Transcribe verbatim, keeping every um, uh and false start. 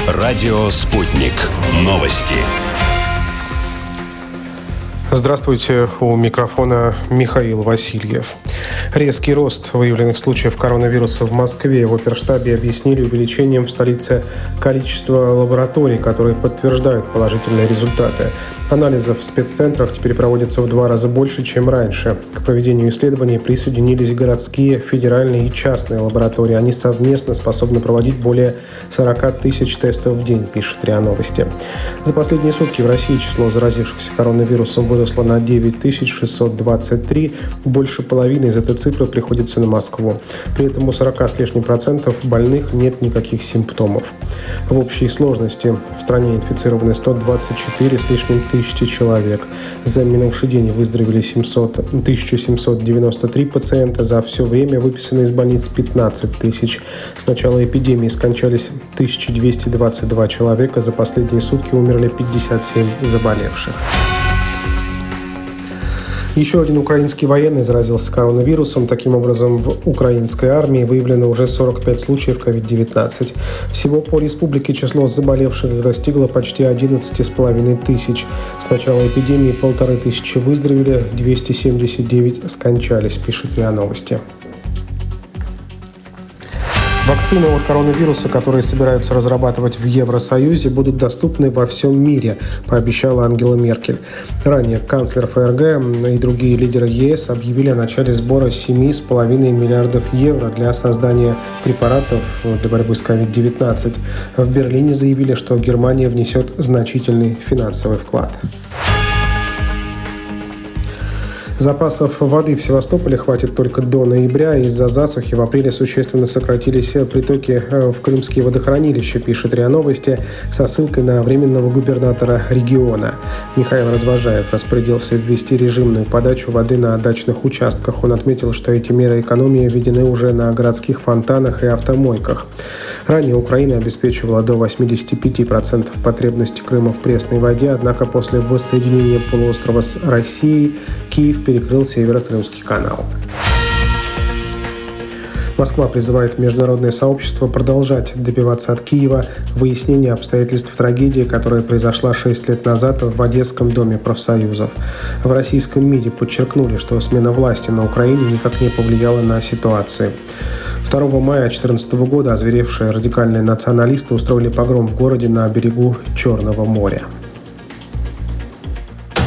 Радио «Спутник». Новости. Здравствуйте, у микрофона Михаил Васильев. Резкий рост выявленных случаев коронавируса в Москве в оперштабе объяснили увеличением в столице количества лабораторий, которые подтверждают положительные результаты. Анализов в спеццентрах теперь проводятся в два раза больше, чем раньше. К проведению исследований присоединились городские, федеральные и частные лаборатории. Они совместно способны проводить более сорок тысяч тестов в день, пишет РИА Новости. За последние сутки в России число заразившихся коронавирусом выросло на девять тысяч шестьсот двадцать три. Больше половины из этой цифры приходится на Москву. При этом у сорока с лишним процентов больных нет никаких симптомов. В общей сложности в стране инфицированы сто двадцать четыре с лишним тысячи человек. За минувший день выздоровели тысяча семьсот девяносто три пациента. За все время выписаны из больниц пятнадцать тысяч. С начала эпидемии скончались тысяча двести двадцать два человека. За последние сутки умерли пятьдесят семь заболевших. Еще один украинский военный заразился коронавирусом. Таким образом, в украинской армии выявлено уже сорок пять случаев ковид девятнадцать. Всего по республике число заболевших достигло почти одиннадцать с половиной тысяч. С начала эпидемии полторы тысячи выздоровели, двести семьдесят девять скончались, пишет РИА Новости. Вакцины от коронавируса, которые собираются разрабатывать в Евросоюзе, будут доступны во всем мире, пообещала Ангела Меркель. Ранее канцлер ФРГ и другие лидеры ЕС объявили о начале сбора семь с половиной миллиардов евро для создания препаратов для борьбы с ковид девятнадцать. В Берлине заявили, что Германия внесет значительный финансовый вклад. Запасов воды в Севастополе хватит только до ноября. Из-за засухи в апреле существенно сократились притоки в крымские водохранилища, пишет РИА Новости, со ссылкой на временного губернатора региона. Михаил Развожаев распорядился ввести режимную подачу воды на дачных участках. Он отметил, что эти меры экономии введены уже на городских фонтанах и автомойках. Ранее Украина обеспечивала до восемьдесят пять процентов потребностей Крыма в пресной воде, однако после воссоединения полуострова с Россией Киев перекрыл Северо-Крымский канал. Москва призывает международное сообщество продолжать добиваться от Киева выяснения обстоятельств трагедии, которая произошла шесть лет назад в Одесском доме профсоюзов. В российском МИДе подчеркнули, что смена власти на Украине никак не повлияла на ситуацию. второго мая две тысячи четырнадцатого года озверевшие радикальные националисты устроили погром в городе на берегу Черного моря.